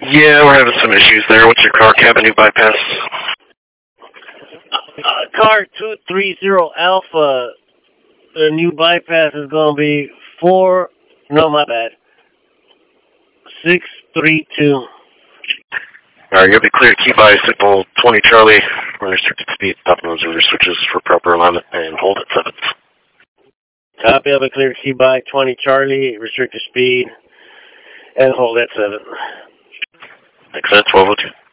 Yeah, we're having some issues there. What's your car cabin new bypass? Car 230 Alpha. The new bypass is going to be 632. Alright, you'll be clear key by signal 20 Charlie. Restricted speed, stop and reserve switches for proper alignment, and hold at 7. Copy of a clear key by 20 Charlie, restricted speed, and hold at 7. Makes sense, 1202.